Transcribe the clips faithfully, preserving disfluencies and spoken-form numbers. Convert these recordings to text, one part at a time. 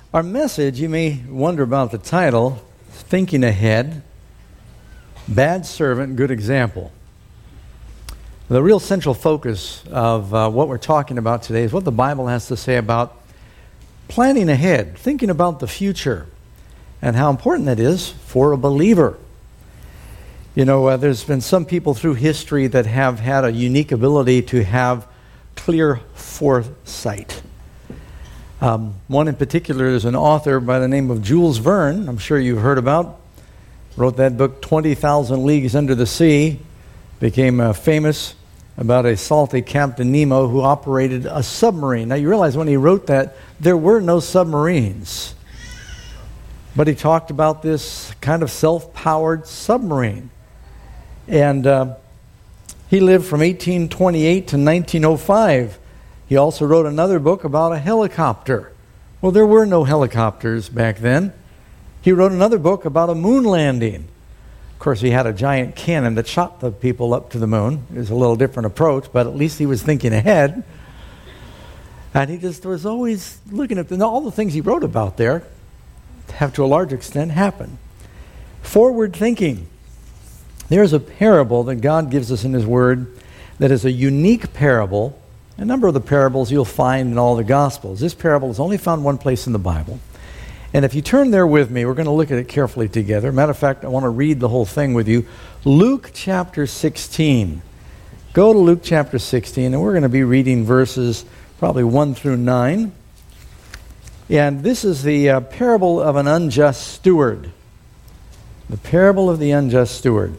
Our message, you may wonder about the title, Thinking Ahead, Bad Servant, Good Example. The real central focus of uh, what we're talking about today is what the Bible has to say about planning ahead, thinking about the future, and how important that is for a believer. You know, uh, there's been some people through history that have had a unique ability to have clear foresight. Um, one in particular is an author by the name of Jules Verne, I'm sure you've heard about. Wrote that book, twenty thousand Leagues Under the Sea. Became uh, famous about a salty Captain Nemo who operated a submarine. Now you realize when he wrote that, there were no submarines. But he talked about this kind of self-powered submarine. And uh, he lived from eighteen twenty-eight to nineteen oh five. He also wrote another book about a helicopter. Well, there were no helicopters back then. He wrote another book about a moon landing. Of course, he had a giant cannon that shot the people up to the moon. It was a little different approach, but at least he was thinking ahead. And he just was always looking at the, all the things he wrote about there have to a large extent happened. Forward thinking. There's a parable that God gives us in His Word that is a unique parable. A number of the parables you'll find in all the Gospels. This parable is only found one place in the Bible. And if you turn there with me, we're going to look at it carefully together. Matter of fact, I want to read the whole thing with you. Luke chapter sixteen. Go to Luke chapter sixteen, and we're going to be reading verses probably one through nine. And this is the uh, parable of an unjust steward. The parable of the unjust steward.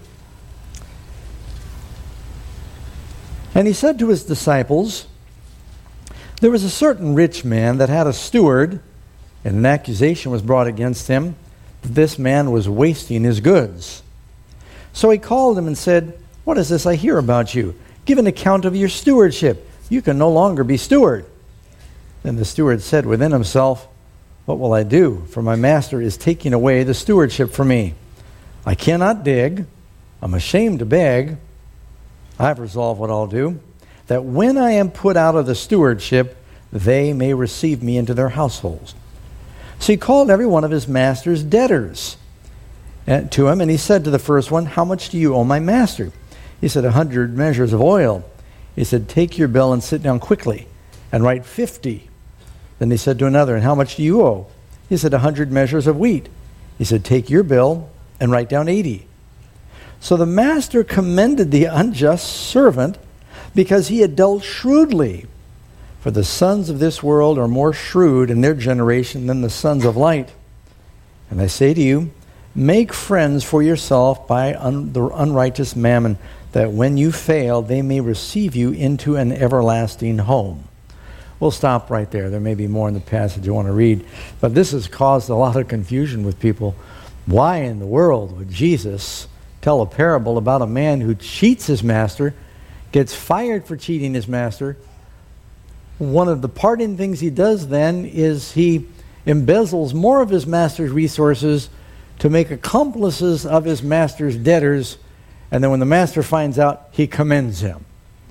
And he said to his disciples, there was a certain rich man that had a steward, and an accusation was brought against him that this man was wasting his goods. So he called him and said, what is this I hear about you? Give an account of your stewardship. You can no longer be steward. Then the steward said within himself, what will I do? For my master is taking away the stewardship from me. I cannot dig. I'm ashamed to beg. I've resolved what I'll do, that when I am put out of the stewardship, they may receive me into their households. So he called every one of his master's debtors to him, and he said to the first one, how much do you owe my master? He said, a hundred measures of oil. He said, take your bill and sit down quickly and write fifty. Then he said to another, and how much do you owe? He said, a hundred measures of wheat. He said, take your bill and write down eighty. So the master commended the unjust servant because he had dealt shrewdly. For the sons of this world are more shrewd in their generation than the sons of light. And I say to you, make friends for yourself by un- the unrighteous mammon, that when you fail, they may receive you into an everlasting home. We'll stop right there. There may be more in the passage you want to read. But this has caused a lot of confusion with people. Why in the world would Jesus tell a parable about a man who cheats his master, gets fired for cheating his master? One of the parting things he does then is he embezzles more of his master's resources to make accomplices of his master's debtors, and then when the master finds out, he commends him.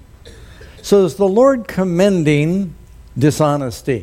So is the Lord commending dishonesty?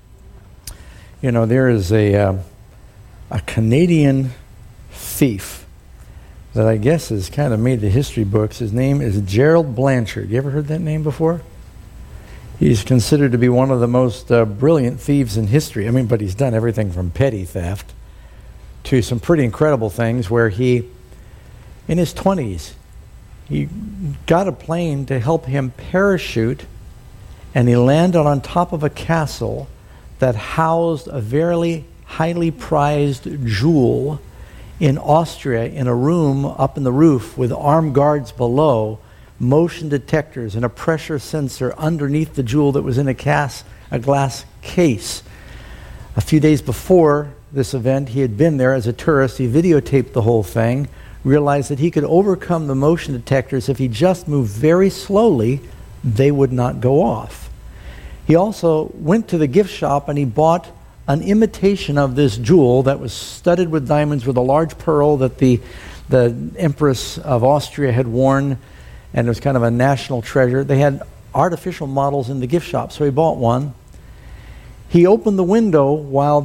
You know, there is a uh, a Canadian thief that I guess has kind of made the history books. His name is Gerald Blanchard. You ever heard that name before? He's considered to be one of the most uh, brilliant thieves in history. I mean, but he's done everything from petty theft to some pretty incredible things where he, in his twenties, he got a plane to help him parachute, and he landed on top of a castle that housed a very highly prized jewel in Austria in a room up in the roof with armed guards below, motion detectors and a pressure sensor underneath the jewel that was in a, cas- a glass case. A few days before this event, he had been there as a tourist. He videotaped the whole thing, realized that he could overcome the motion detectors if he just moved very slowly, they would not go off. He also went to the gift shop and he bought an imitation of this jewel that was studded with diamonds with a large pearl that the the Empress of Austria had worn, and it was kind of a national treasure. They had artificial models in the gift shop, so he bought one. He opened the window while the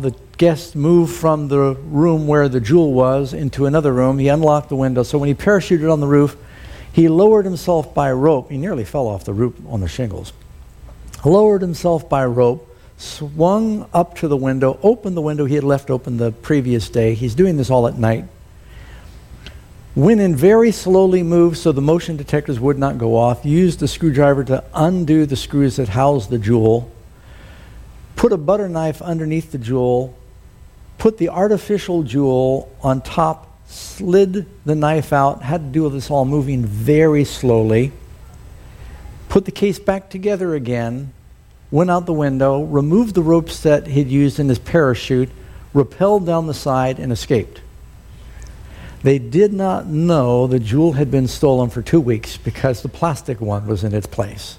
guest moved from the room where the jewel was into another room. He unlocked the window. So when he parachuted on the roof, he lowered himself by rope. He nearly fell off the roof on the shingles. Lowered himself by rope, swung up to the window, opened the window he had left open the previous day. He's doing this all at night. Went in very slowly, moved so the motion detectors would not go off, used the screwdriver to undo the screws that housed the jewel, put a butter knife underneath the jewel, put the artificial jewel on top, slid the knife out, had to do with this all moving very slowly, put the case back together again, went out the window, removed the ropes that he'd used in his parachute, rappelled down the side, and escaped. They did not know the jewel had been stolen for two weeks because the plastic one was in its place.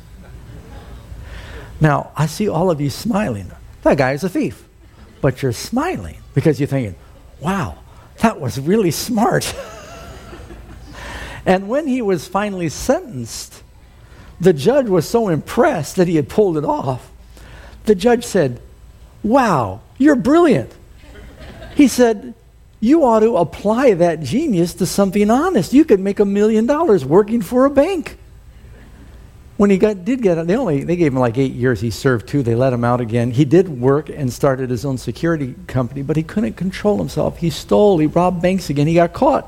Now, I see all of you smiling. That guy is a thief. But you're smiling because you're thinking, wow, that was really smart. And when he was finally sentenced, the judge was so impressed that he had pulled it off. The judge said, wow, you're brilliant. He said, you ought to apply that genius to something honest. You could make a million dollars working for a bank. When he got, did get it, they only they gave him like eight years. He served two. They let him out again. He did work and started his own security company, but he couldn't control himself. He stole. He robbed banks again. He got caught.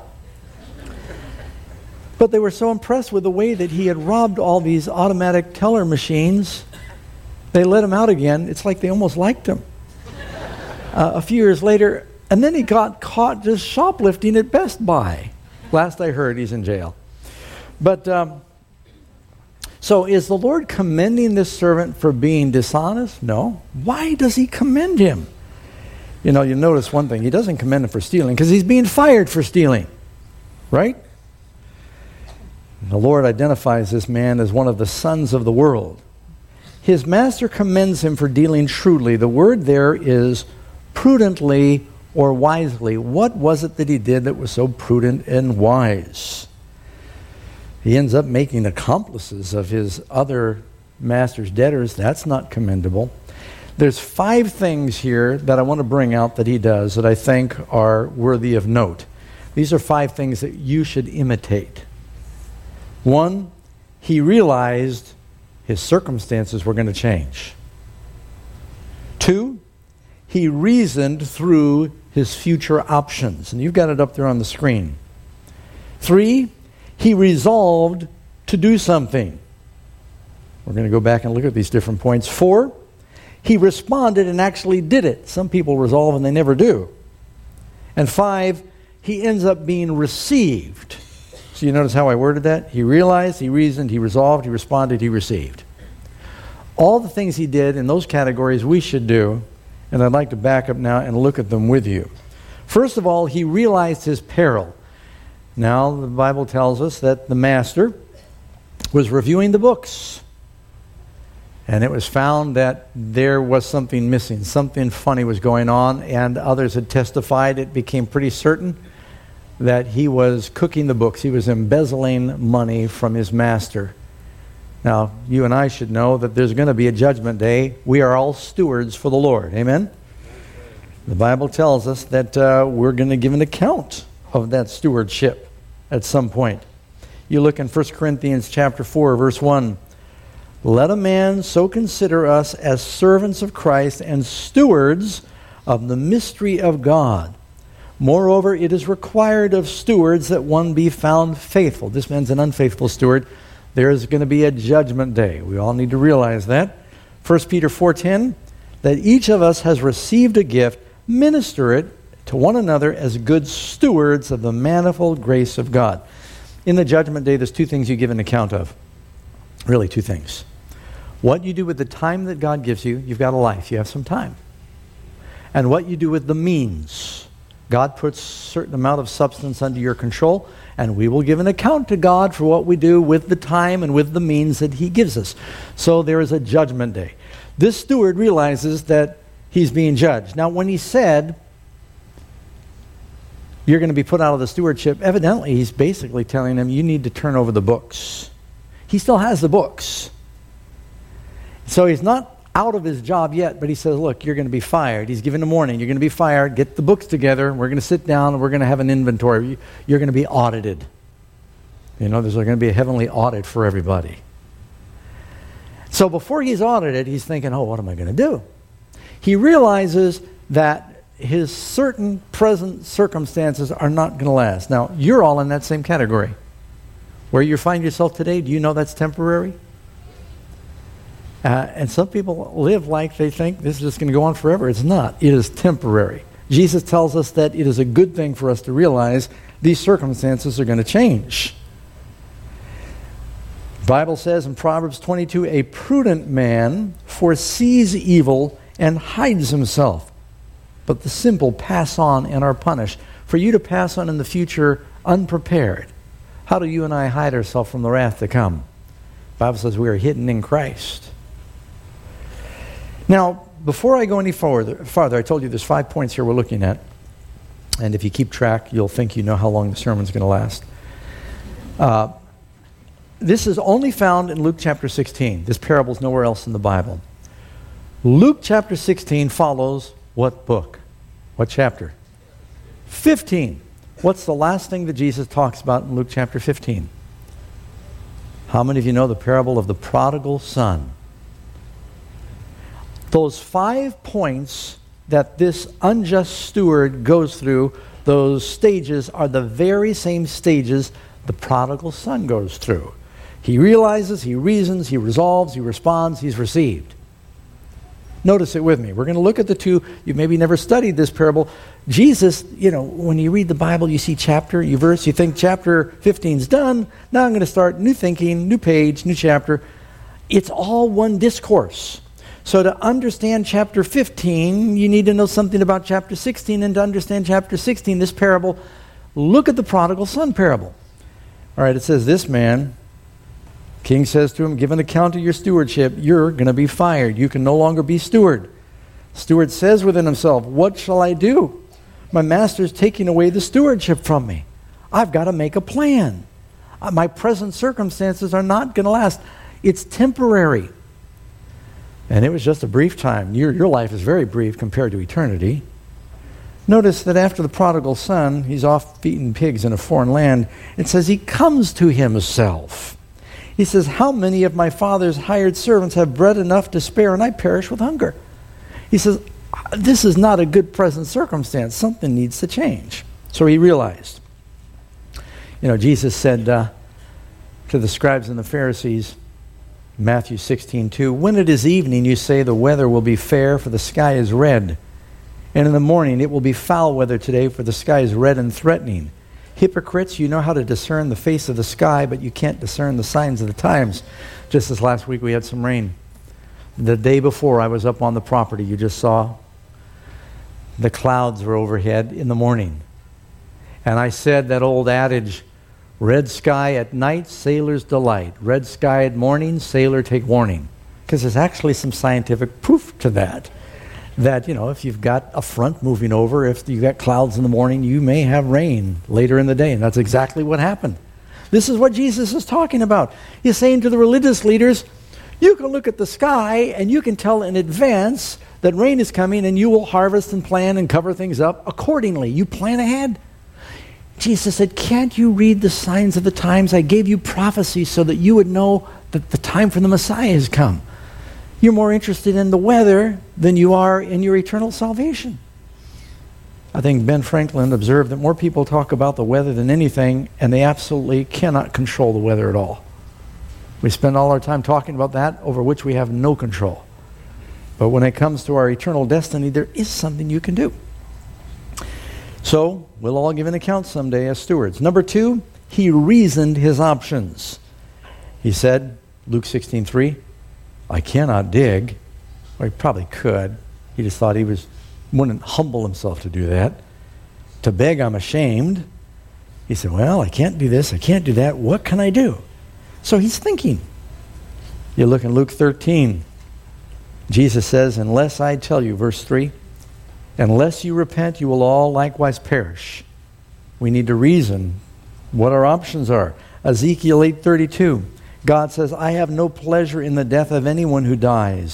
But they were so impressed with the way that he had robbed all these automatic teller machines, they let him out again. It's like they almost liked him. Uh, a few years later, and then he got caught just shoplifting at Best Buy. Last I heard, he's in jail. But, um, so is the Lord commending this servant for being dishonest? No. Why does he commend him? You know, you notice one thing. He doesn't commend him for stealing because he's being fired for stealing. Right? The Lord identifies this man as one of the sons of the world. His master commends him for dealing shrewdly. The word there is prudently or wisely. What was it that he did that was so prudent and wise? He ends up making accomplices of his other master's debtors. That's not commendable. There's five things here that I want to bring out that he does that I think are worthy of note. These are five things that you should imitate. One, he realized his circumstances were going to change. Two, he reasoned through his future options. And you've got it up there on the screen. Three, he resolved to do something. We're going to go back and look at these different points. Four, he responded and actually did it. Some people resolve and they never do. And five, he ends up being received. So you notice how I worded that? He realized, he reasoned, he resolved, he responded, he received. All the things he did in those categories we should do, and I'd like to back up now and look at them with you. First of all, he realized his peril. Now, the Bible tells us that the master was reviewing the books, and it was found that there was something missing. Something funny was going on, and others had testified. It became pretty certain that he was cooking the books. He was embezzling money from his master. Now, you and I should know that there's going to be a judgment day. We are all stewards for the Lord. Amen? The Bible tells us that uh, we're going to give an account of that stewardship at some point. You look in First Corinthians chapter four, verse one. Let a man so consider us as servants of Christ and stewards of the mystery of God. Moreover, it is required of stewards that one be found faithful. This man's an unfaithful steward. There is going to be a judgment day. We all need to realize that. First Peter four ten, that each of us has received a gift, minister it to one another as good stewards of the manifold grace of God. In the judgment day, there's two things you give an account of. Really, two things. What you do with the time that God gives you, you've got a life, you have some time. And what you do with the means. God puts a certain amount of substance under your control, and we will give an account to God for what we do with the time and with the means that he gives us. So there is a judgment day. This steward realizes that he's being judged. Now, when he said, you're going to be put out of the stewardship, evidently he's basically telling him, you need to turn over the books. He still has the books. So he's not out of his job yet, but he says, look, you're going to be fired. He's given a warning. You're going to be fired. Get the books together. We're going to sit down and we're going to have an inventory. You're going to be audited. You know, there's going to be a heavenly audit for everybody. So before he's audited, he's thinking, oh, what am I going to do? He realizes that his certain present circumstances are not going to last. Now, you're all in that same category. Where you find yourself today, do you know that's temporary? Uh, and some people live like they think this is just going to go on forever. It's not. It is temporary. Jesus tells us that it is a good thing for us to realize these circumstances are going to change. The Bible says in Proverbs twenty-two, a prudent man foresees evil and hides himself, but the simple pass on and are punished. For you to pass on in the future unprepared, how do you and I hide ourselves from the wrath to come? The Bible says we are hidden in Christ. Now, before I go any farther, farther, I told you there's five points here we're looking at. And if you keep track, you'll think you know how long the sermon's going to last. Uh, this is only found in Luke chapter sixteen. This parable is nowhere else in the Bible. Luke chapter sixteen follows what book? What chapter? fifteen. What's the last thing that Jesus talks about in Luke chapter fifteen? How many of you know the parable of the prodigal son? Those five points that this unjust steward goes through, those stages are the very same stages the prodigal son goes through. He realizes, he reasons, he resolves, he responds, he's received. Notice it with me. We're going to look at the two. You've maybe never studied this parable. Jesus, you know, when you read the Bible, you see chapter, you verse, you think chapter fifteen is done. Now I'm going to start new thinking, new page, new chapter. It's all one discourse. So to understand chapter fifteen, you need to know something about chapter sixteen. And to understand chapter sixteen, this parable, look at the prodigal son parable. All right, it says, this man, king says to him, give an account of your stewardship. You're going to be fired. You can no longer be steward. Steward says within himself, what shall I do? My master's taking away the stewardship from me. I've got to make a plan. Uh, my present circumstances are not going to last. It's temporary. And it was just a brief time. Your, your life is very brief compared to eternity. Notice that after the prodigal son, he's off feeding pigs in a foreign land. It says he comes to himself. He says, how many of my father's hired servants have bread enough to spare, and I perish with hunger? He says, this is not a good present circumstance. Something needs to change. So he realized. You know, Jesus said uh, to the scribes and the Pharisees, Matthew sixteen two, when it is evening, you say the weather will be fair, for the sky is red. And in the morning, it will be foul weather today, for the sky is red and threatening. Hypocrites, you know how to discern the face of the sky, but you can't discern the signs of the times. Just as last week we had some rain. The day before I was up on the property, you just saw the clouds were overhead in the morning. And I said that old adage, red sky at night, sailor's delight. Red sky at morning, sailor take warning. Because there's actually some scientific proof to that. That, you know, if you've got a front moving over, if you've got clouds in the morning, you may have rain later in the day. And that's exactly what happened. This is what Jesus is talking about. He's saying to the religious leaders, you can look at the sky and you can tell in advance that rain is coming, and you will harvest and plan and cover things up accordingly. You plan ahead. Jesus said, can't you read the signs of the times? I gave you prophecy so that you would know that the time for the Messiah has come. You're more interested in the weather than you are in your eternal salvation. I think Ben Franklin observed that more people talk about the weather than anything, and they absolutely cannot control the weather at all. We spend all our time talking about that over which we have no control. But when it comes to our eternal destiny, there is something you can do. So, we'll all give an account someday as stewards. Number two, he reasoned his options. He said, Luke sixteen three, I cannot dig. Well, he probably could. He just thought he was wouldn't humble himself to do that. To beg, I'm ashamed. He said, well, I can't do this, I can't do that. What can I do? So he's thinking. You look in Luke thirteen. Jesus says, unless I tell you, verse three, unless you repent, you will all likewise perish. We need to reason what our options are. Ezekiel eight thirty-two. God says, I have no pleasure in the death of anyone who dies.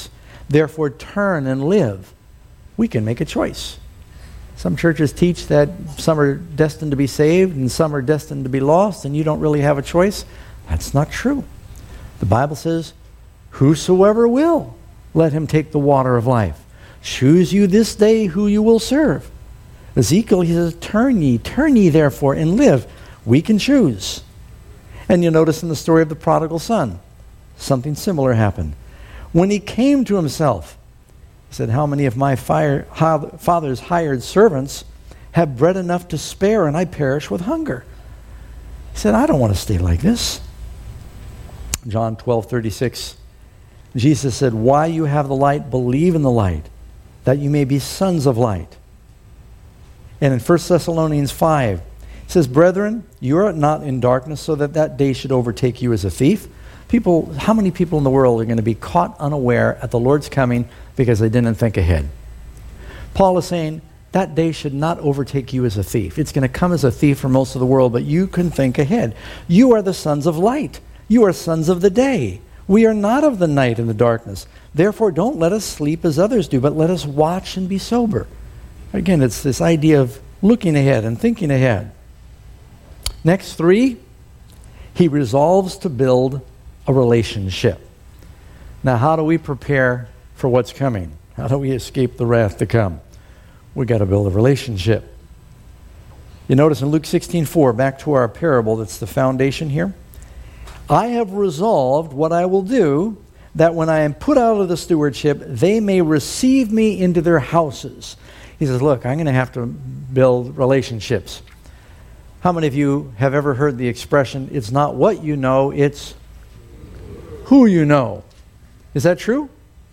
Therefore, turn and live. We can make a choice. Some churches teach that some are destined to be saved and some are destined to be lost, and you don't really have a choice. That's not true. The Bible says, whosoever will, let him take the water of life. Choose you this day who you will serve. Ezekiel, he says, turn ye, turn ye therefore and live. We can choose. And you notice in the story of the prodigal son, something similar happened. When he came to himself, he said, how many of my fire, father's hired servants have bread enough to spare, and I perish with hunger? He said, I don't want to stay like this. John twelve thirty-six, Jesus said, why you have the light, believe in the light, that you may be sons of light. And in First Thessalonians five, it says, brethren, you are not in darkness so that that day should overtake you as a thief. People, how many people in the world are going to be caught unaware at the Lord's coming because they didn't think ahead? Paul is saying that day should not overtake you as a thief. It's going to come as a thief for most of the world, but you can think ahead. You are the sons of light. You are sons of the day. We are not of the night and the darkness. Therefore, don't let us sleep as others do, but let us watch and be sober. Again, it's this idea of looking ahead and thinking ahead. Next three, he resolves to build a relationship. Now, how do we prepare for what's coming? How do we escape the wrath to come? We've got to build a relationship. You notice in Luke sixteen four, back to our parable, that's the foundation here. I have resolved what I will do, that when I am put out of the stewardship, they may receive me into their houses. He says, look, I'm going to have to build relationships. How many of you have ever heard the expression, it's not what you know, it's who you know? Is that true?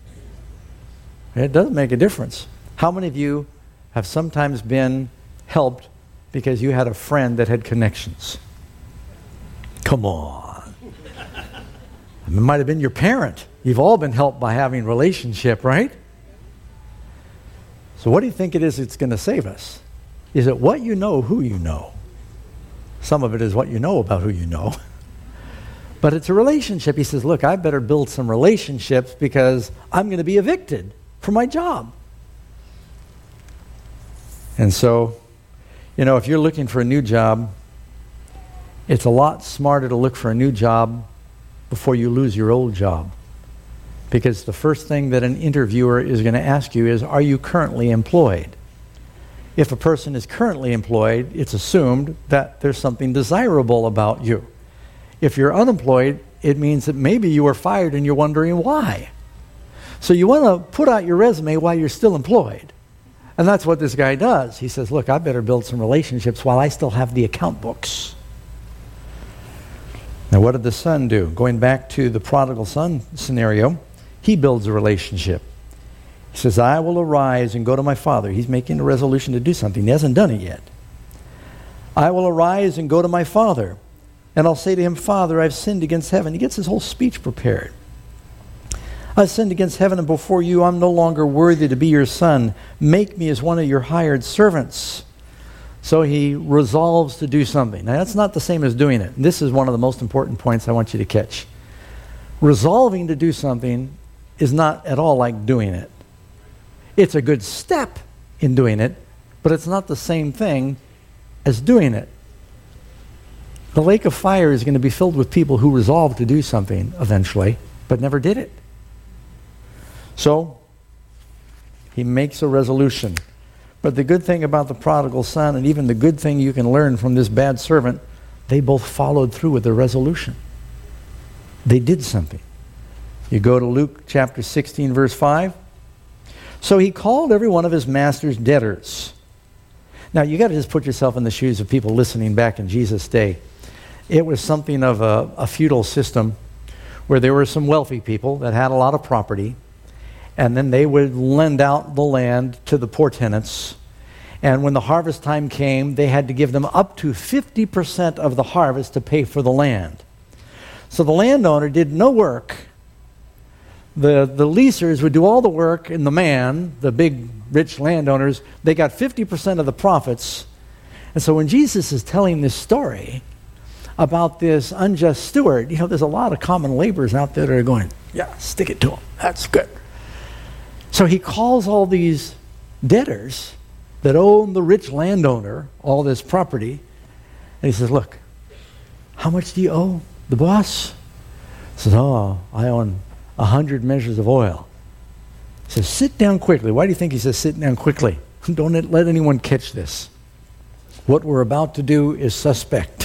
It does make a difference. How many of you have sometimes been helped because you had a friend that had connections? Come on. It might have been your parent. You've all been helped by having a relationship, right? So what do you think it is that's going to save us? Is it what you know, who you know? Some of it is what you know about who you know. But it's a relationship. He says, look, I better build some relationships because I'm going to be evicted from my job. And so, you know, if you're looking for a new job, it's a lot smarter to look for a new job before you lose your old job. Because the first thing that an interviewer is going to ask you is, are you currently employed? If a person is currently employed, it's assumed that there's something desirable about you. If you're unemployed, it means that maybe you were fired and you're wondering why. So you want to put out your resume while you're still employed. And that's what this guy does. He says, look, I better build some relationships while I still have the account books. Now, what did the son do? Going back to the prodigal son scenario, he builds a relationship. He says, I will arise and go to my father. He's making a resolution to do something. He hasn't done it yet. I will arise and go to my father, and I'll say to him, Father, I've sinned against heaven. He gets his whole speech prepared. I've sinned against heaven, and before you I'm no longer worthy to be your son. Make me as one of your hired servants. So he resolves to do something. Now, that's not the same as doing it. This is one of the most important points I want you to catch. Resolving to do something is not at all like doing it. It's a good step in doing it, but it's not the same thing as doing it. The lake of fire is going to be filled with people who resolve to do something eventually, but never did it. So, he makes a resolution. But the good thing about the prodigal son, and even the good thing you can learn from this bad servant, they both followed through with their resolution. They did something. You go to Luke chapter sixteen, verse five. So he called every one of his master's debtors. Now, you got to just put yourself in the shoes of people listening back in Jesus' day. It was something of a, a feudal system where there were some wealthy people that had a lot of property, and then they would lend out the land to the poor tenants. And when the harvest time came, they had to give them up to fifty percent of the harvest to pay for the land. So the landowner did no work. The, the leasers would do all the work, and the man, the big rich landowners, they got fifty percent of the profits. And so when Jesus is telling this story about this unjust steward, you know, there's a lot of common laborers out there that are going, yeah, stick it to him. That's good. So he calls all these debtors that own the rich landowner all this property, and he says, look, how much do you owe the boss? He says, oh, I own a hundred measures of oil. He says, sit down quickly. Why do you think he says sit down quickly? Don't let anyone catch this. What we're about to do is suspect.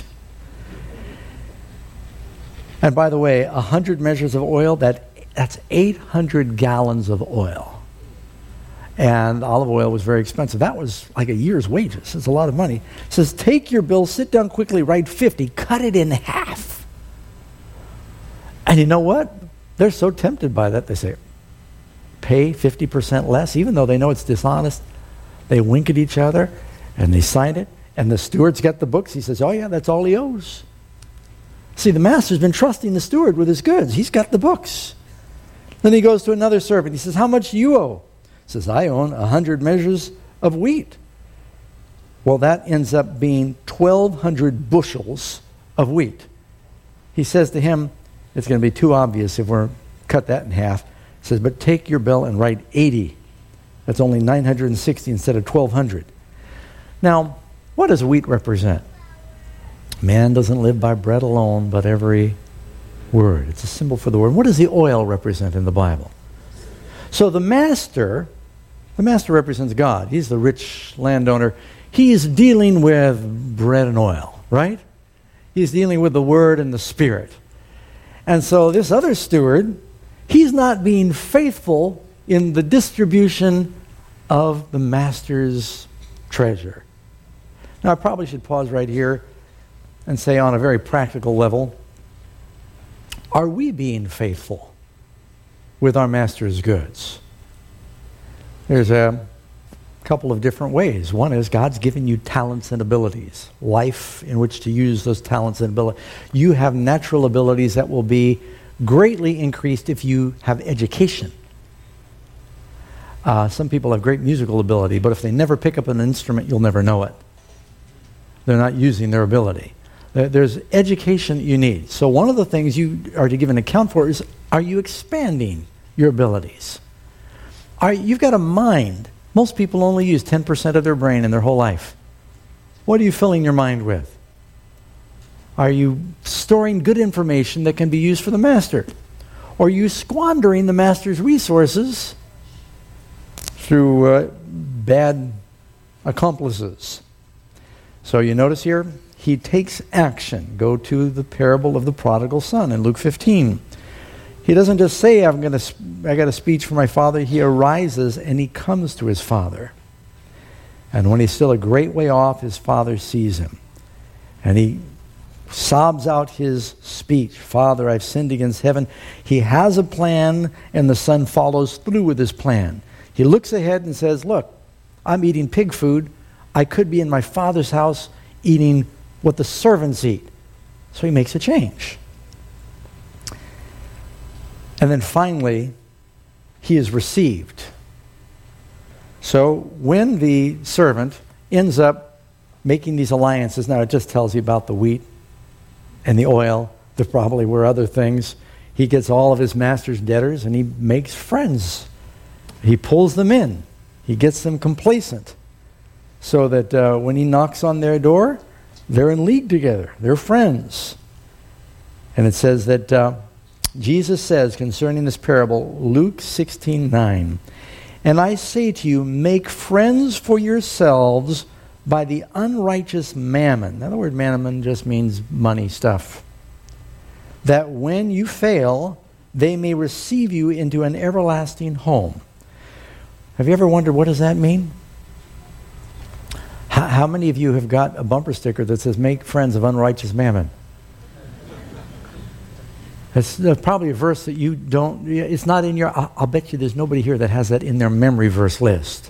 And by the way, a hundred measures of oil, that that's eight hundred gallons of oil. And olive oil was very expensive. That was like a year's wages. It's a lot of money. It says, take your bill, sit down quickly, write fifty, cut it in half. And you know what? They're so tempted by that, they say, pay fifty percent less, even though they know it's dishonest. They wink at each other, and they sign it, and the steward's got the books. He says, oh yeah, that's all he owes. See, the master's been trusting the steward with his goods. He's got the books. Then he goes to another servant. He says, how much do you owe? He says, I own a hundred measures of wheat. Well, that ends up being twelve hundred bushels of wheat. He says to him, it's going to be too obvious if we're cut that in half. He says, but take your bill and write eighty. That's only nine hundred sixty instead of twelve hundred. Now, what does wheat represent? Man doesn't live by bread alone, but every word. It's a symbol for the word. What does the oil represent in the Bible? So the master, the master represents God. He's the rich landowner. He's dealing with bread and oil, right? He's dealing with the word and the spirit. And so this other steward, he's not being faithful in the distribution of the master's treasure. Now, I probably should pause right here and say on a very practical level, are we being faithful with our master's goods? There's a couple of different ways. One is God's given you talents and abilities, life in which to use those talents and abilities. You have natural abilities that will be greatly increased if you have education. Uh, some people have great musical ability, but if they never pick up an instrument, you'll never know it. They're not using their ability. There's education that you need. So one of the things you are to give an account for is, are you expanding your abilities? Are, you've got a mind. Most people only use ten percent of their brain in their whole life. What are you filling your mind with? Are you storing good information that can be used for the master? Or are you squandering the master's resources through uh, bad accomplices? So you notice here, he takes action. Go to the parable of the prodigal son in Luke fifteen. He doesn't just say, I'm gonna, I got a speech for my father. He arises and he comes to his father. And when he's still a great way off, his father sees him. And he sobs out his speech. Father, I've sinned against heaven. He has a plan, and the son follows through with his plan. He looks ahead and says, look, I'm eating pig food. I could be in my father's house eating what the servants eat. So he makes a change. And then finally, he is received. So when the servant ends up making these alliances, now it just tells you about the wheat and the oil. There probably were other things. He gets all of his master's debtors and he makes friends. He pulls them in. He gets them complacent so that uh, when he knocks on their door, they're in league together. They're friends. And it says that uh, Jesus says concerning this parable, Luke sixteen nine, and I say to you, make friends for yourselves by the unrighteous mammon. Now, the word mammon just means money stuff. That when you fail, they may receive you into an everlasting home. Have you ever wondered, what does that mean? How, how many of you have got a bumper sticker that says, make friends of unrighteous mammon? It's probably a verse that you don't, it's not in your, I'll, I'll bet you there's nobody here that has that in their memory verse list.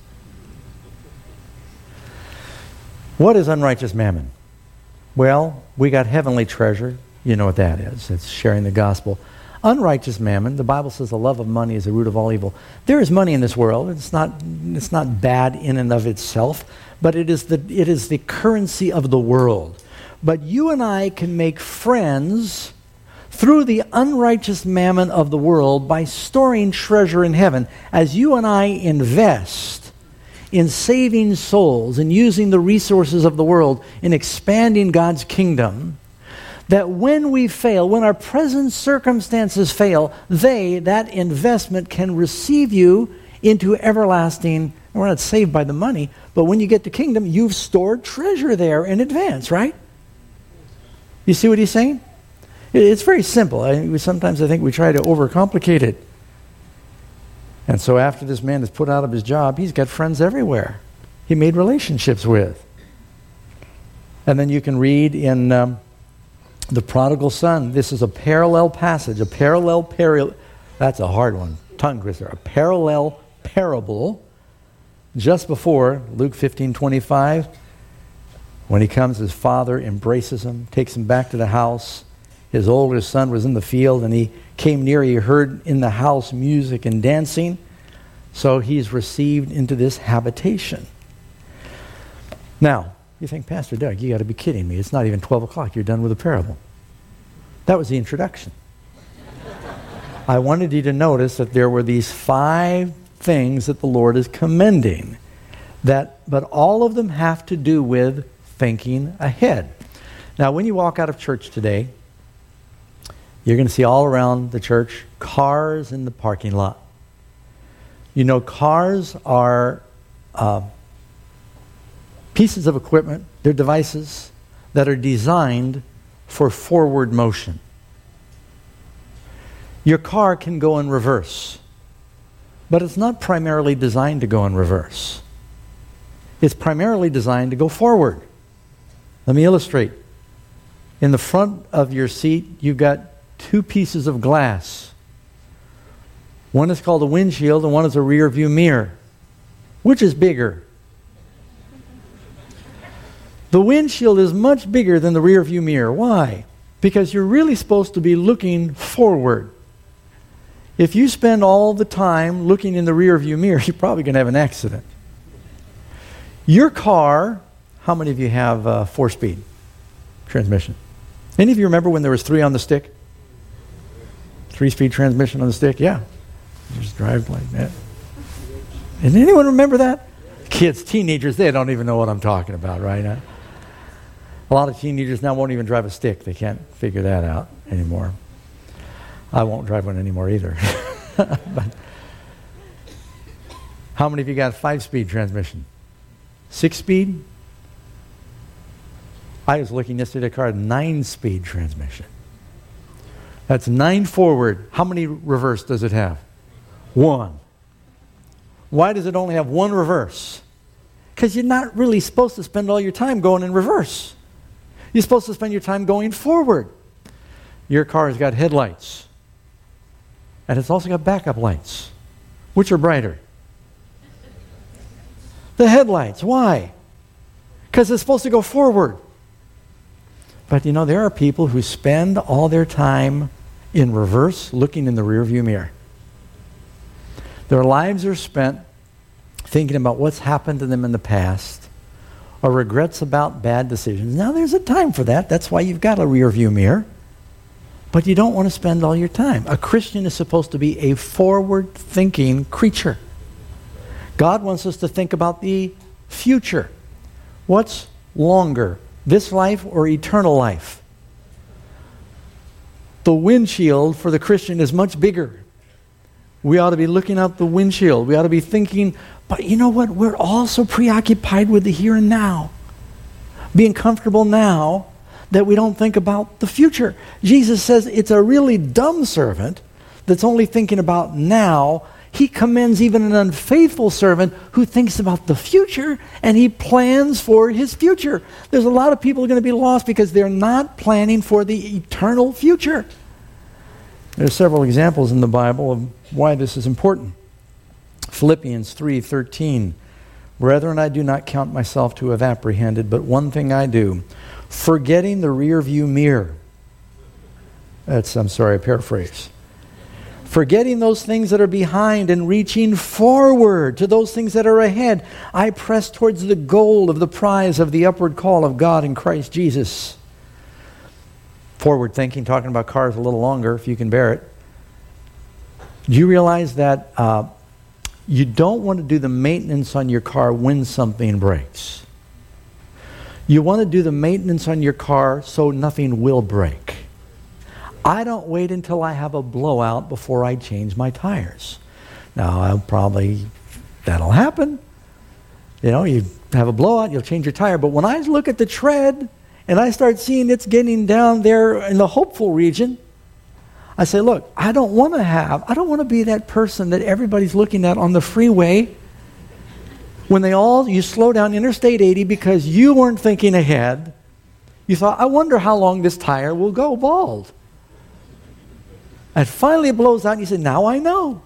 What is unrighteous mammon? Well, we got heavenly treasure. You know what that is. It's sharing the gospel. Unrighteous mammon, the Bible says the love of money is the root of all evil. There is money in this world. It's not, it's not bad in and of itself, but it is the, it is the currency of the world. But you and I can make friends through the unrighteous mammon of the world by storing treasure in heaven. As you and I invest in saving souls and using the resources of the world in expanding God's kingdom, that when we fail, when our present circumstances fail, they, that investment, can receive you into everlasting. We're not saved by the money, but when you get to kingdom, you've stored treasure there in advance, right? You see what he's saying? It's very simple. I, we, sometimes I think we try to overcomplicate it. And so after this man is put out of his job, he's got friends everywhere he made relationships with. And then you can read in um, the prodigal son. This is a parallel passage, a parallel parallel. That's a hard one, tongue twister. A parallel parable. Just before Luke fifteen twenty-five, when he comes, his father embraces him, takes him back to the house. His older son was in the field, and he came near. He heard in the house music and dancing. So he's received into this habitation. Now, you think, Pastor Doug, you got to be kidding me. It's not even twelve o'clock. You're done with the parable. That was the introduction. I wanted you to notice that there were these five things that the Lord is commending, that, but all of them have to do with thinking ahead. Now, when you walk out of church today, you're going to see all around the church cars in the parking lot. You know, cars are uh, pieces of equipment, they're devices that are designed for forward motion. Your car can go in reverse, but it's not primarily designed to go in reverse. It's primarily designed to go forward. Let me illustrate. In the front of your seat, you've got two pieces of glass. One is called a windshield and one is a rear view mirror. Which is bigger? The windshield is much bigger than the rear view mirror. Why? Because you're really supposed to be looking forward. If you spend all the time looking in the rear view mirror, you're probably going to have an accident. Your car, how many of you have uh, four-speed transmission? Any of you remember when there was three on the stick? Three-speed transmission on the stick? Yeah. You just drive like that. Does anyone remember that? Kids, teenagers, they don't even know what I'm talking about, right? A lot of teenagers now won't even drive a stick. They can't figure that out anymore. I won't drive one anymore either. But how many of you got five-speed transmission? Six-speed? I was looking yesterday at a car, nine-speed transmission. That's nine forward. How many reverse does it have? One. Why does it only have one reverse? Because you're not really supposed to spend all your time going in reverse. You're supposed to spend your time going forward. Your car has got headlights. And it's also got backup lights. Which are brighter? The headlights. Why? Because it's supposed to go forward. But you know, there are people who spend all their time in reverse, looking in the rearview mirror. Their lives are spent thinking about what's happened to them in the past, or regrets about bad decisions. Now, there's a time for that. That's why you've got a rearview mirror. But you don't want to spend all your time. A Christian is supposed to be a forward-thinking creature. God wants us to think about the future. What's longer, this life or eternal life? The windshield for the Christian is much bigger. We ought to be looking out the windshield. We ought to be thinking, but you know what? We're also preoccupied with the here and now. Being comfortable now, that we don't think about the future. Jesus says it's a really dumb servant that's only thinking about now. He commends even an unfaithful servant who thinks about the future and he plans for his future. There's a lot of people who are going to be lost because they're not planning for the eternal future. There are several examples in the Bible of why this is important. Philippians three thirteen. Brethren, I do not count myself to have apprehended, but one thing I do, forgetting the rear view mirror. That's, I'm sorry, I paraphrase. Forgetting those things that are behind and reaching forward to those things that are ahead, I press towards the goal of the prize of the upward call of God in Christ Jesus. forward thinking, talking about cars a little longer, if you can bear it. Do you realize that uh, you don't want to do the maintenance on your car when something breaks? You want to do the maintenance on your car so nothing will break. I don't wait until I have a blowout before I change my tires. Now, I'll probably, that'll happen. You know, you have a blowout, you'll change your tire. But when I look at the tread and I start seeing it's getting down there in the hopeful region, I say, look, I don't want to have, I don't want to be that person that everybody's looking at on the freeway when they all, you slow down Interstate eighty because you weren't thinking ahead. You thought, I wonder how long this tire will go bald. And finally it blows out and you say, now I know.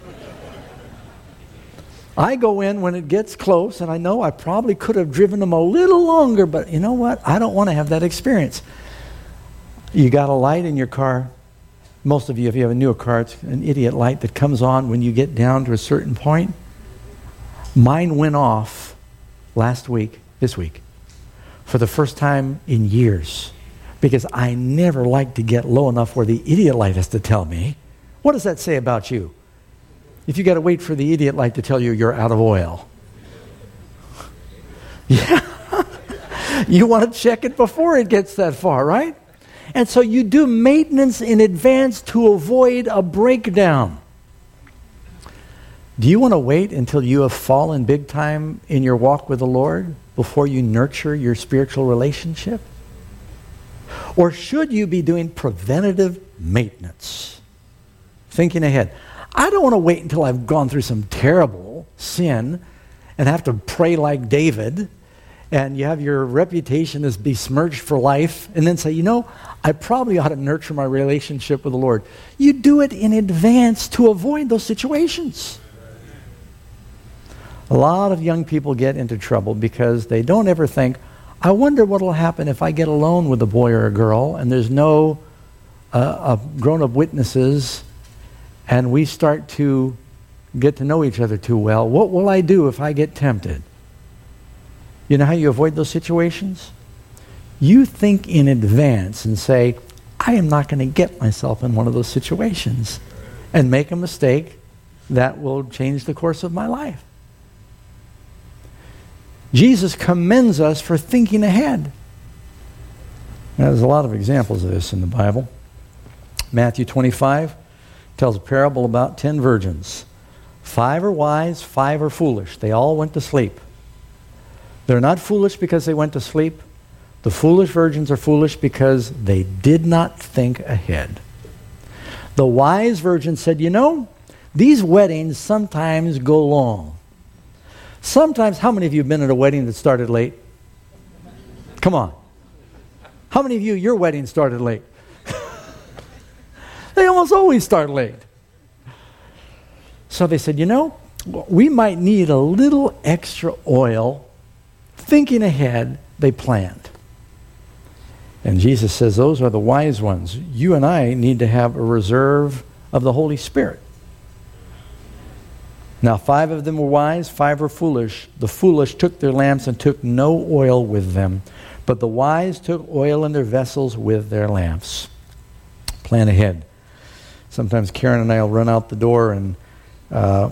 I go in when it gets close and I know I probably could have driven them a little longer, but you know what? I don't want to have that experience. You got a light in your car. Most of you, if you have a newer car, it's an idiot light that comes on when you get down to a certain point. Mine went off last week, this week, for the first time in years, because I never like to get low enough where the idiot light has to tell me. What does that say about you? If you got to wait for the idiot light to tell you you're out of oil. Yeah. You want to check it before it gets that far, right? And so you do maintenance in advance to avoid a breakdown. Do you want to wait until you have fallen big time in your walk with the Lord before you nurture your spiritual relationship? Or should you be doing preventative maintenance? Thinking ahead. I don't want to wait until I've gone through some terrible sin and have to pray like David, and you have your reputation as besmirched for life, and then say, you know, I probably ought to nurture my relationship with the Lord. You do it in advance to avoid those situations. A lot of young people get into trouble because they don't ever think, I wonder what will happen if I get alone with a boy or a girl and there's no uh, uh, grown-up witnesses and we start to get to know each other too well. What will I do if I get tempted? You know how you avoid those situations? You think in advance and say, I am not going to get myself in one of those situations and make a mistake that will change the course of my life. Jesus commends us for thinking ahead. Now, there's a lot of examples of this in the Bible. Matthew twenty-five tells a parable about ten virgins. Five are wise, five are foolish. They all went to sleep. They're not foolish because they went to sleep. The foolish virgins are foolish because they did not think ahead. The wise virgin said, you know, these weddings sometimes go long. Sometimes, how many of you have been at a wedding that started late? Come on. How many of you, your wedding started late? They almost always start late. So they said, you know, we might need a little extra oil. Thinking ahead, they planned. And Jesus says, those are the wise ones. You and I need to have a reserve of the Holy Spirit. Now, five of them were wise, five were foolish. The foolish took their lamps and took no oil with them, but the wise took oil in their vessels with their lamps. Plan ahead. Sometimes Karen and I will run out the door and uh,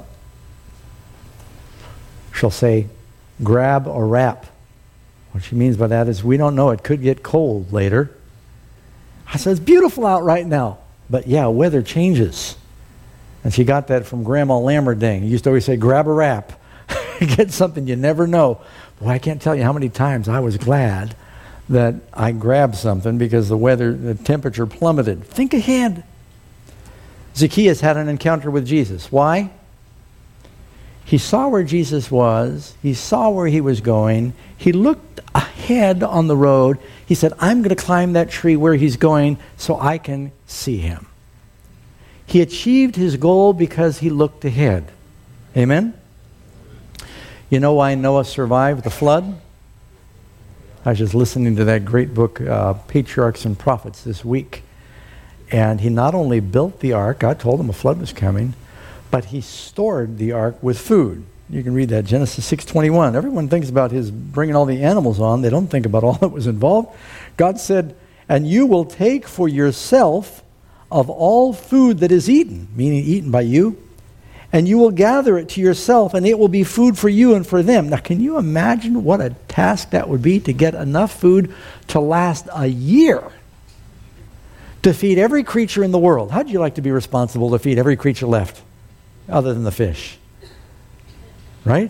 she'll say, grab or wrap. What she means by that is we don't know. It could get cold later. I said, it's beautiful out right now. But yeah, weather changes. And she got that from Grandma Lammerding. He used to always say, grab a wrap. Get something you never know. Boy, I can't tell you how many times I was glad that I grabbed something because the weather, the temperature plummeted. Think ahead. Zacchaeus had an encounter with Jesus. Why? He saw where Jesus was. He saw where he was going. He looked ahead on the road. He said, I'm going to climb that tree where he's going so I can see him. He achieved his goal because he looked ahead. Amen? You know why Noah survived the flood? I was just listening to that great book, uh, Patriarchs and Prophets, this week. And he not only built the ark, God told him a flood was coming, but he stored the ark with food. You can read that, Genesis six twenty-one. Everyone thinks about his bringing all the animals on. They don't think about all that was involved. God said, And you will take for yourself of all food that is eaten, meaning eaten by you, and you will gather it to yourself, and it will be food for you and for them. Now, can you imagine what a task that would be to get enough food to last a year to feed every creature in the world? How'd you like to be responsible to feed every creature left, other than the fish? Right?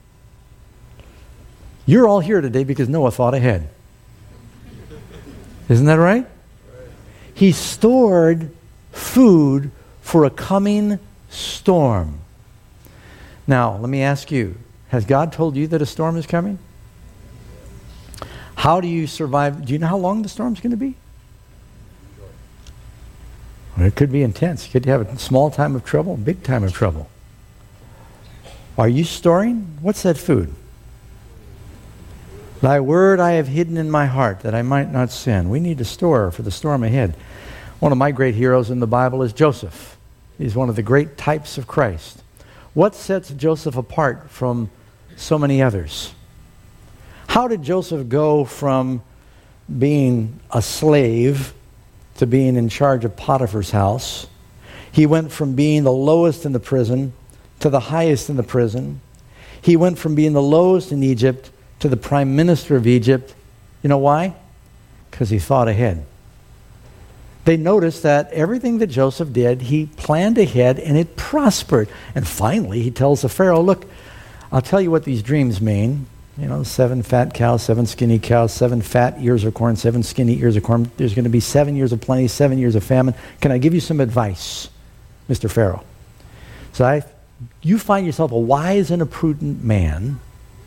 You're all here today because Noah thought ahead. Isn't that right? He stored food for a coming storm. Now, let me ask you, has God told you that a storm is coming? How do you survive? Do you know how long the storm's going to be? Well, it could be intense. You could have a small time of trouble, a big time of trouble. Are you storing? What's that food? Thy word I have hidden in my heart that I might not sin. We need to store for the storm ahead. One of my great heroes in the Bible is Joseph. He's one of the great types of Christ. What sets Joseph apart from so many others? How did Joseph go from being a slave to being in charge of Potiphar's house? He went from being the lowest in the prison to the highest in the prison. He went from being the lowest in Egypt to the prime minister of Egypt. You know why? Because he thought ahead. They noticed that everything that Joseph did, he planned ahead and it prospered. And finally, he tells the Pharaoh, look, I'll tell you what these dreams mean. You know, seven fat cows, seven skinny cows, seven fat ears of corn, seven skinny ears of corn. There's going to be seven years of plenty, seven years of famine. Can I give you some advice, Mister Pharaoh? So I, you find yourself a wise and a prudent man.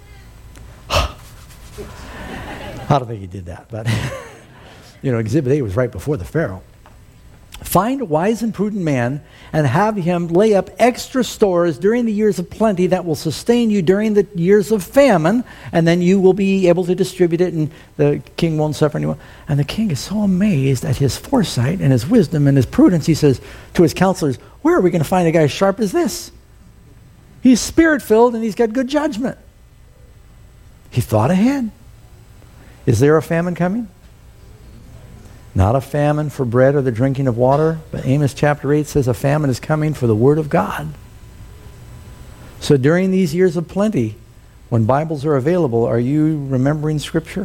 I don't think he did that, but you know, Exhibit A was right before the Pharaoh. Find a wise and prudent man and have him lay up extra stores during the years of plenty that will sustain you during the years of famine, and then you will be able to distribute it and the king won't suffer anymore. And the king is so amazed at his foresight and his wisdom and his prudence, he says to his counselors, where are we going to find a guy as sharp as this? He's spirit-filled and he's got good judgment. He thought ahead. Is there a famine coming? Not a famine for bread or the drinking of water, but Amos chapter eight says a famine is coming for the word of God. So during these years of plenty, when Bibles are available, are you remembering Scripture?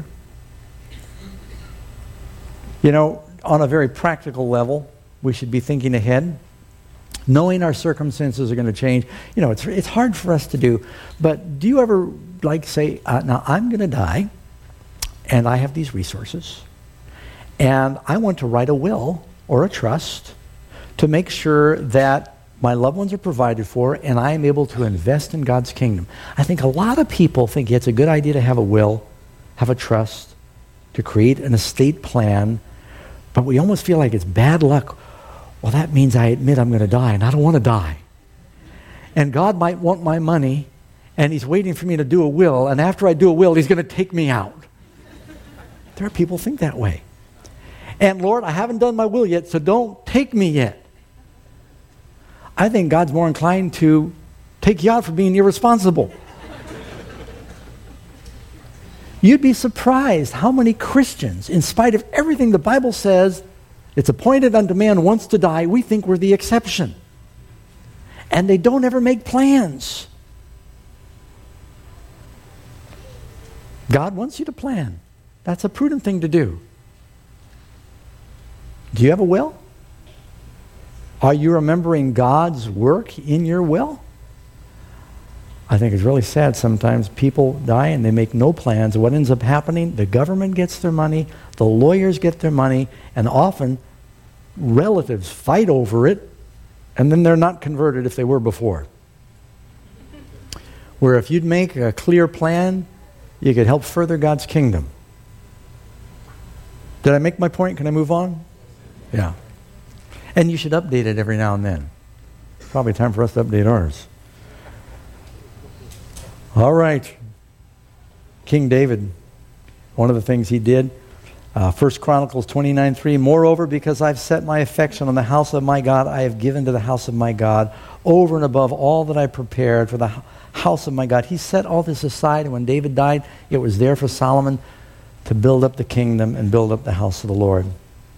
You know, on a very practical level, we should be thinking ahead, knowing our circumstances are going to change. You know, it's it's hard for us to do, but do you ever like say, uh, now I'm going to die, and I have these resources, and I want to write a will or a trust to make sure that my loved ones are provided for and I am able to invest in God's kingdom. I think a lot of people think it's a good idea to have a will, have a trust, to create an estate plan, but we almost feel like it's bad luck. Well, that means I admit I'm going to die, and I don't want to die. And God might want my money, and he's waiting for me to do a will, and after I do a will, he's going to take me out. There are people who think that way. And Lord, I haven't done my will yet, so don't take me yet. I think God's more inclined to take you out for being irresponsible. You'd be surprised how many Christians, in spite of everything the Bible says, it's appointed unto man once to die, we think we're the exception. And they don't ever make plans. God wants you to plan. That's a prudent thing to do. Do you have a will? Are you remembering God's work in your will? I think it's really sad sometimes people die and they make no plans. What ends up happening? The government gets their money, the lawyers get their money, and often relatives fight over it, and then they're not converted if they were before. Where if you'd make a clear plan, you could help further God's kingdom. Did I make my point? Can I move on? Yeah. And you should update it every now and then. Probably time for us to update ours. All right. King David, one of the things he did, uh, First Chronicles twenty-nine three, moreover, because I've set my affection on the house of my God, I have given to the house of my God over and above all that I prepared for the house of my God. He set all this aside, and when David died, it was there for Solomon. to build up the kingdom and build up the house of the Lord.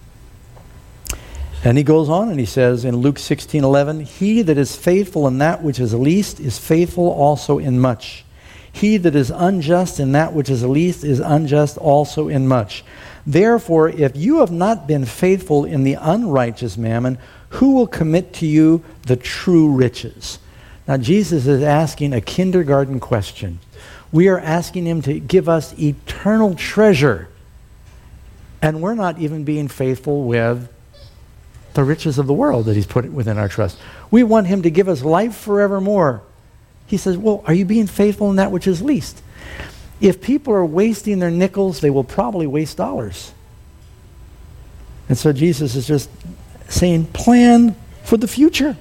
And he goes on and he says in Luke sixteen eleven, he that is faithful in that which is least is faithful also in much. He that is unjust in that which is least is unjust also in much. Therefore, if you have not been faithful in the unrighteous mammon, who will commit to you the true riches? Now, Jesus is asking a kindergarten question. We are asking him to give us eternal treasure. And we're not even being faithful with the riches of the world that he's put within our trust. We want him to give us life forevermore. He says, well, are you being faithful in that which is least? If people are wasting their nickels, they will probably waste dollars. And so Jesus is just saying, plan for the future.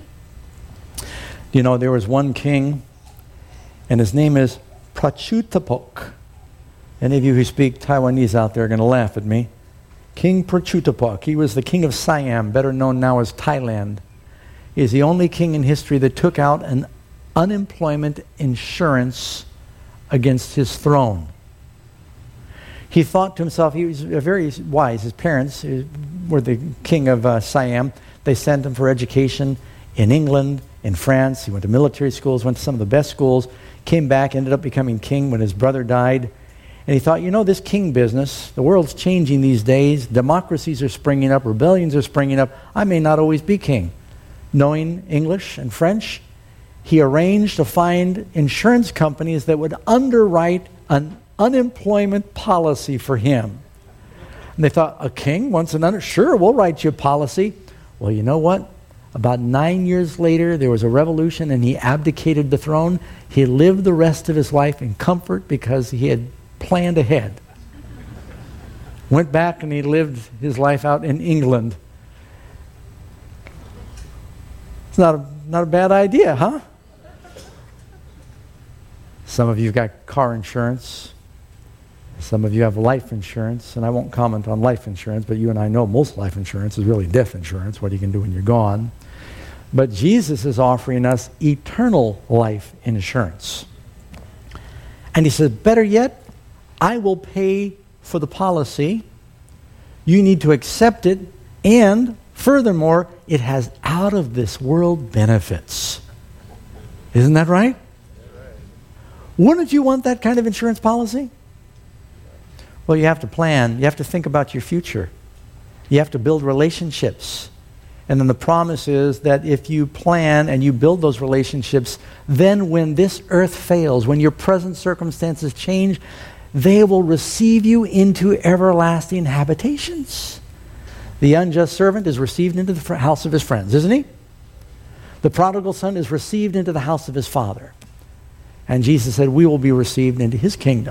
You know, there was one king, and his name is Prachutapok. Any of you who speak Taiwanese out there are going to laugh at me. King Prachutapok. He was the king of Siam, better known now as Thailand. He is the only king in history that took out an unemployment insurance against his throne. He thought to himself, he was very wise. His parents were the king of uh, Siam. They sent him for education in England, in France. He went to military schools, went to some of the best schools, came back, ended up becoming king when his brother died. And he thought, you know, this king business, the world's changing these days. Democracies are springing up. Rebellions are springing up. I may not always be king. Knowing English and French, he arranged to find insurance companies that would underwrite an unemployment policy for him. And they thought, a king wants an under... Sure, we'll write you a policy. Well, you know what? About nine years later, there was a revolution and he abdicated the throne. He lived the rest of his life in comfort because he had planned ahead. Went back and he lived his life out in England. It's not a, not a bad idea, huh? Some of you have got car insurance. Some of you have life insurance, and I won't comment on life insurance, but you and I know most life insurance is really death insurance, what you can do when you're gone. But Jesus is offering us eternal life insurance. And he says, better yet, I will pay for the policy. You need to accept it, and furthermore, it has out-of-this-world benefits. Isn't that right? Wouldn't you want that kind of insurance policy? Well, you have to plan. You have to think about your future. You have to build relationships. And then the promise is that if you plan and you build those relationships, then when this earth fails, when your present circumstances change, they will receive you into everlasting habitations. The unjust servant is received into the house of his friends, isn't he? The prodigal son is received into the house of his father. And Jesus said, we will be received into his kingdom.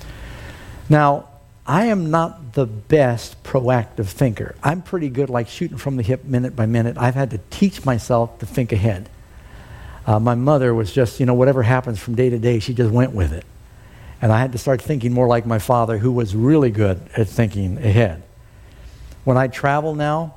Now, I am not the best proactive thinker. I'm pretty good like shooting from the hip minute by minute. I've had to teach myself to think ahead. Uh, my mother was just, you know, whatever happens from day to day, she just went with it. And I had to start thinking more like my father, who was really good at thinking ahead. When I travel now,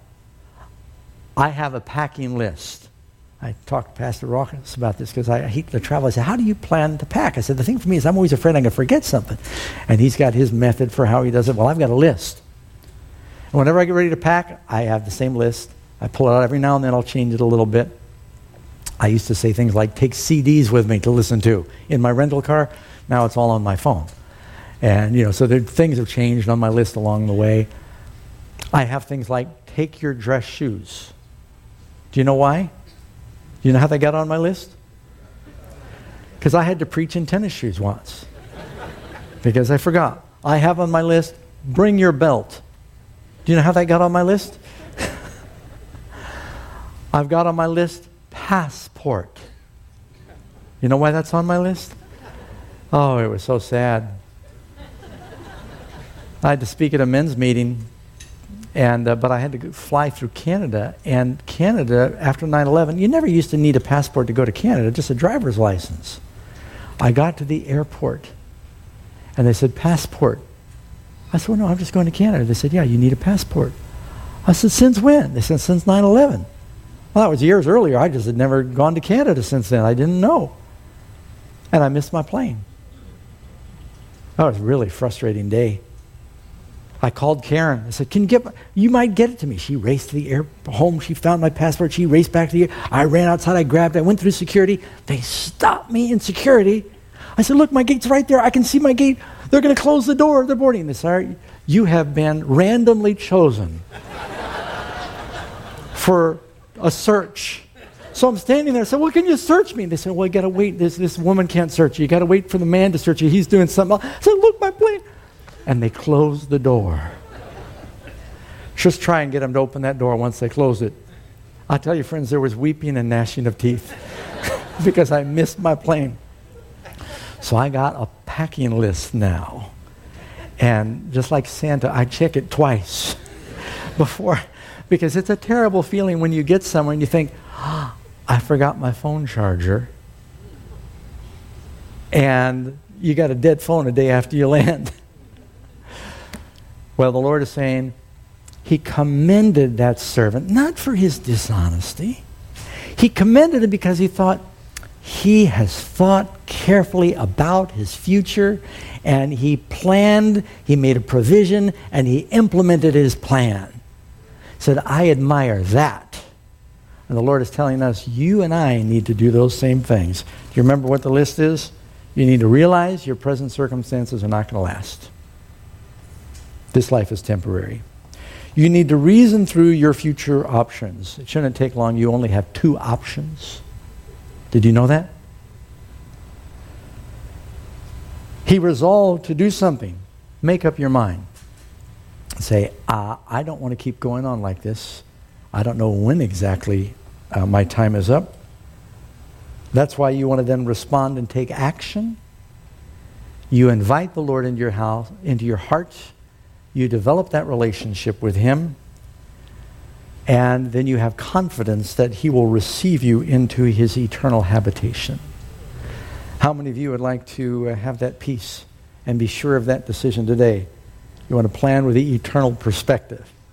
I have a packing list. I talked to Pastor Rawkins about this because I hate to travel. I said, how do you plan to pack? I said, the thing for me is I'm always afraid I'm going to forget something. And he's got his method for how he does it. Well, I've got a list. And whenever I get ready to pack, I have the same list. I pull it out every now and then. I'll change it a little bit. I used to say things like, take C Ds with me to listen to. In my rental car, now it's all on my phone. And, you know, so there, things have changed on my list along the way. I have things like, take your dress shoes. Do you know why? Do you know how they got on my list? Because I had to preach in tennis shoes once. Because I forgot. I have on my list, bring your belt. Do you know how that got on my list? I've got on my list, passport. You know why that's on my list? Oh, it was so sad. I had to speak at a men's meeting. And uh, but I had to go fly through Canada, and Canada, after nine eleven, you never used to need a passport to go to Canada, just a driver's license. I got to the airport, and they said, passport. I said, well, no, I'm just going to Canada. They said, yeah, you need a passport. I said, since when? They said, since nine eleven. Well, that was years earlier. I just had never gone to Canada since then. I didn't know. And I missed my plane. That was a really frustrating day. I called Karen. I said, can you get, my, you might get it to me. She raced to the air home. She found my passport. She raced back to the air. I ran outside. I grabbed it. I went through security. They stopped me in security. I said, look, my gate's right there. I can see my gate. They're going to close the door. They're boarding. They said, you have been randomly chosen for a search. So I'm standing there. I said, well, can you search me? And they said, well, you got to wait. This, this woman can't search you. You got to wait for the man to search you. He's doing something else. I said, look, my plane. And they closed the door. Just try and get them to open that door once they close it. I tell you, friends, there was weeping and gnashing of teeth because I missed my plane. So I got a packing list now. And just like Santa, I check it twice before, because it's a terrible feeling when you get somewhere and you think, oh, I forgot my phone charger. And you got a dead phone a day after you land. Well, the Lord is saying, He commended that servant, not for his dishonesty. He commended him because he thought, he has thought carefully about his future, and he planned, he made a provision, and he implemented his plan. He said, I admire that. And the Lord is telling us, you and I need to do those same things. Do you remember what the list is? You need to realize your present circumstances are not going to last. This life is temporary. You need to reason through your future options. It shouldn't take long. You only have two options. Did you know that? He resolved to do something. Make up your mind. Say, ah, I don't want to keep going on like this. I don't know when exactly uh, my time is up. That's why you want to then respond and take action. You invite the Lord into your house, into your heart. You develop that relationship with Him, and then you have confidence that He will receive you into His eternal habitation. How many of you would like to uh, have that peace and be sure of that decision today? You want to plan with the eternal perspective.